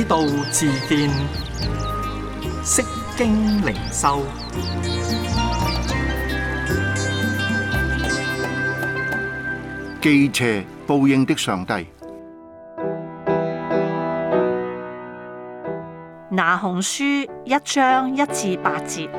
道自見，釋經靈修。 忌邪報應的上帝。 那鴻書1章1至8節，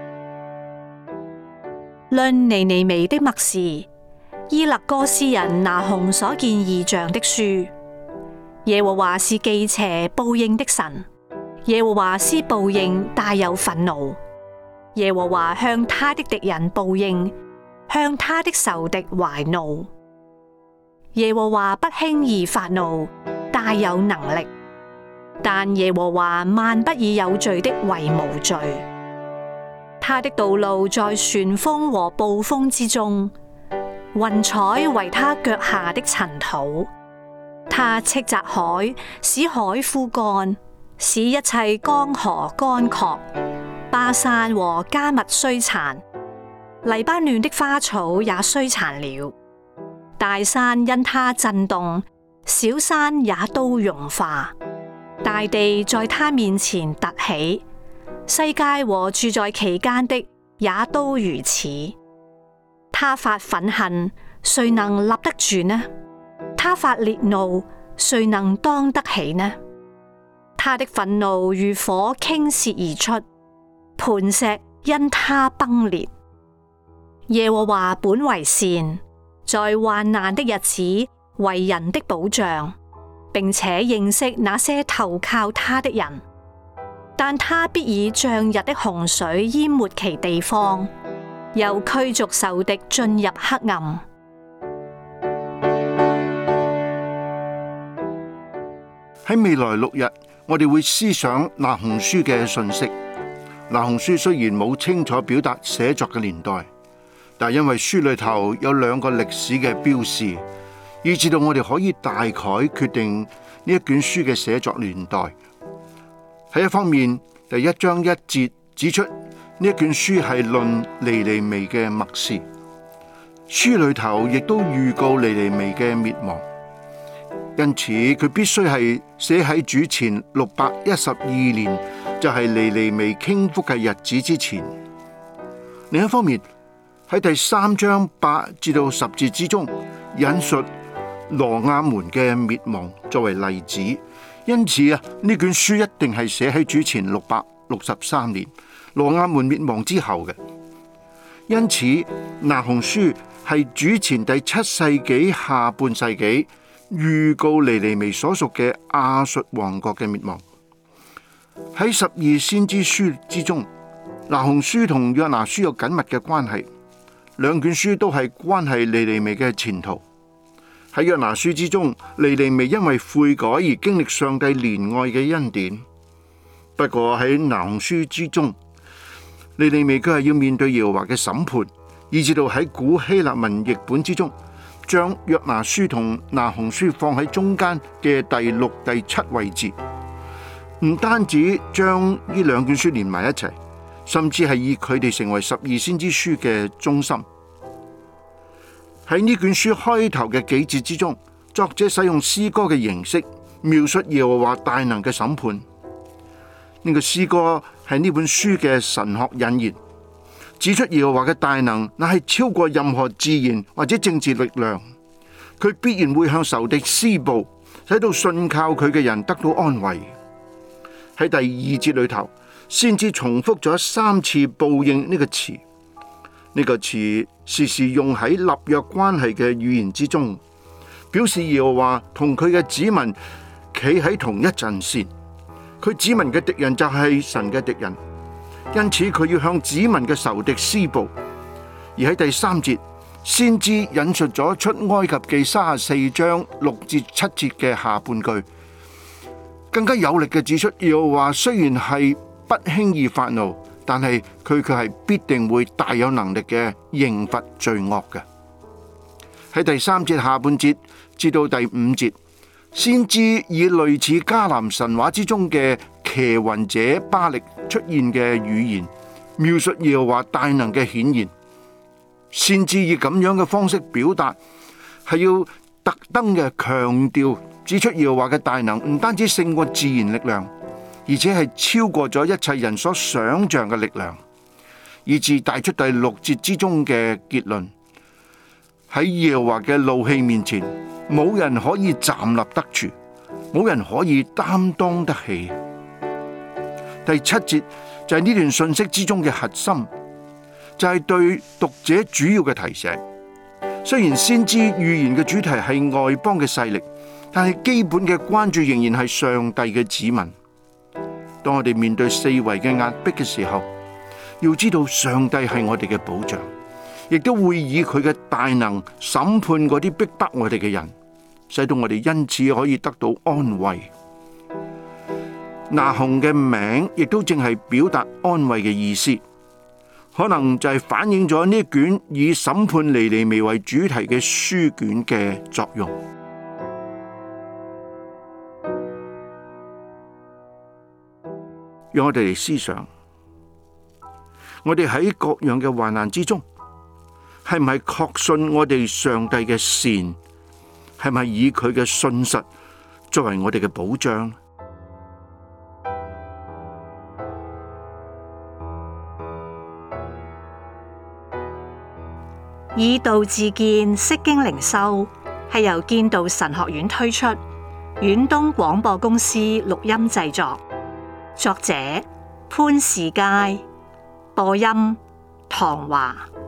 論尼尼微的默示，伊勒哥斯人那鴻所見異象的書。耶和華是忌邪報應的神，耶和華施報應大有憤怒。耶和華向他的敵人報應，向他的仇敵懷怒。耶和華不輕易發怒，大有能力，但耶和華萬不以有罪的為無罪。他的道路在旋風和暴風之中，雲彩為他腳下的塵土。他斥責海，使海枯乾，使一切江河乾涸。巴珊和迦密衰殘，黎巴嫩的花草也衰殘了。大山因他震動，小山也都融化。大地在他面前凸起，世界和住在其間的也都如此。他發憤恨，誰能立得住呢？他發烈怒，誰能當得起呢？他的憤怒如火傾瀉而出，磐石因他崩裂。耶和華本為善，在患難的日子為人的保障，並且認識那些投靠他的人。但他必以漲溢的洪水淹沒其地方，又驅逐仇敵進入黑暗。 喺未來6日，我哋會思想那鴻書嘅信息。那鴻書雖然冇清楚表達寫作嘅年代，但因為書裏頭有2個歷史嘅標示，以致到我哋可以大概決定呢一卷書嘅寫作年代。喺一方面，第1章1節指出呢一卷書係論尼尼微嘅默示，書裏頭亦都預告尼尼微嘅滅亡。因此佢必須係寫喺主前612年，就係尼尼微傾覆嘅日子之前。另一方面，喺第3章8至到10節之中引述羅亞門嘅滅亡作為例子，因此呢卷書一定係寫喺主前663年羅亞門滅亡之後嘅。因此那鴻書係主前第7世紀下半世紀預告尼尼微所屬嘅亞述王國嘅滅亡。喺12先知書之中，那鴻書同約拿書有緊密嘅關係，2卷書都係關係尼尼微嘅前途。喺約拿書之中，尼尼微因為悔改而經歷上帝憐愛嘅恩典。不過喺那鴻書之中，尼尼微佢係要面對耶和華嘅審判，以至到喺古希臘文譯本之中，將約拿書同那鴻書放喺中間嘅第6、第7位置，唔單止將呢2卷書連埋一齊，甚至係以佢哋成為12先知書嘅中心。喺呢卷書開頭嘅幾節之中，作者使用詩歌嘅形式描述耶和華大能嘅審判。呢個詩歌係呢本書嘅神學引言，指出耶和華嘅大能乃係超過任何自然或者政治力量，佢必然會向仇敵施報，使到信靠佢嘅人得到安慰。喺第2節裏頭，先至重複咗3次報應呢個詞。呢個詞時時用喺立約關係嘅語言之中，表示耶和華同佢嘅子民企喺同一陣線。佢子民嘅敵人就係神嘅敵人，因此佢要向子民嘅仇敵施報。而喺第3節，先知引述咗出埃及記34章6至7節嘅下半句，更加有力嘅指出耶和華雖然係不輕易發怒，但係佢卻係必定會大有能力嘅刑罰罪惡嘅。喺第3節下半節至到第5節，先知以類似迦南神話之中嘅騎雲者巴力出現嘅語言，描述耶和華大能嘅顯現。先知以咁樣嘅方式表達，係要特登嘅強調指出耶和華嘅大能唔單止勝過自然力量，而且係超過咗一切人所想象嘅力量，以致帶出第6節之中嘅結論：喺耶和華嘅怒氣面前，冇人可以站立得住，冇人可以擔當得起。第7節就係呢段信息之中嘅核心，就係對讀者主要嘅提醒。雖然先知預言嘅主題係外邦嘅勢力，但係基本嘅關注仍然係上帝嘅子民。當我哋面對四圍嘅壓迫嘅時候，要知道上帝係我哋嘅保障，亦都會以佢嘅大能審判嗰啲逼迫我哋嘅人，使到我哋因此可以得到安慰。拿鴻嘅名亦都正係表達安慰嘅意思，可能就係反映咗呢卷以審判尼尼微為主題嘅書卷嘅作用。讓我哋嚟思想，我哋喺各樣嘅患難之中，係唔係確信我哋上帝嘅善？係咪以佢嘅信實作為我哋嘅保障？ 以道自見，釋經靈修係由建道神學院推出，遠東廣播公司錄音製作，作者潘士佳，播音唐華。